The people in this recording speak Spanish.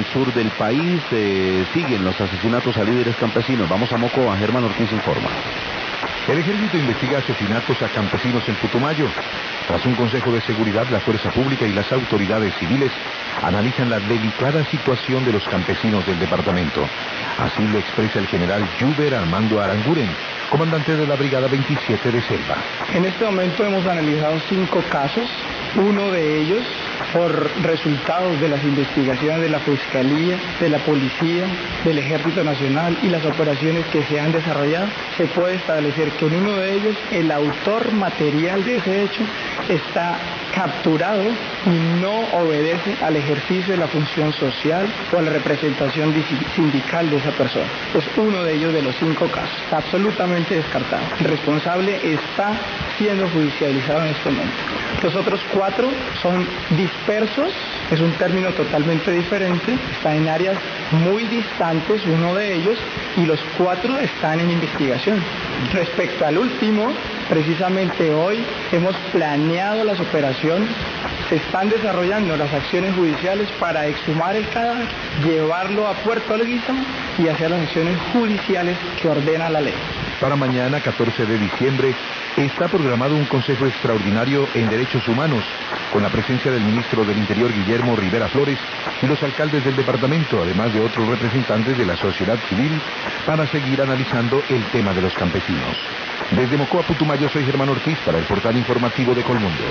el sur del país siguen los asesinatos a líderes campesinos. Vamos a Mocoa, Germán Ortiz informa. El ejército investiga asesinatos a campesinos en Putumayo. Tras un consejo de seguridad, la fuerza pública y las autoridades civiles analizan la delicada situación de los campesinos del departamento. Así lo expresa el general Yuber Armando Aranguren, comandante de la Brigada 27 de Selva. En este momento hemos analizado 5 casos, uno de ellos por resultados de las investigaciones de la Fiscalía, de la Policía, del Ejército Nacional y las operaciones que se han desarrollado, se puede establecer que en uno de ellos el autor material de ese hecho está capturado y no obedece al ejercicio de la función social o a la representación sindical de esa persona. Es uno de ellos de los 5 casos, está absolutamente descartado. El responsable está siendo judicializado en este momento. Los otros 4 son dispersos, es un término totalmente diferente, está en áreas muy distantes uno de ellos y los 4 están en investigación. Respecto al último, precisamente hoy hemos planeado las operaciones, se están desarrollando las acciones judiciales para exhumar el cadáver, llevarlo a Puerto Leguízamo y hacer las acciones judiciales que ordena la ley. Para mañana, 14 de diciembre, está programado un Consejo Extraordinario en Derechos Humanos, con la presencia del ministro del Interior, Guillermo Rivera Flores, y los alcaldes del departamento, además de otros representantes de la sociedad civil, para seguir analizando el tema de los campesinos. Desde Mocoa, Putumayo, soy Germán Ortiz para el portal informativo de Colmundo.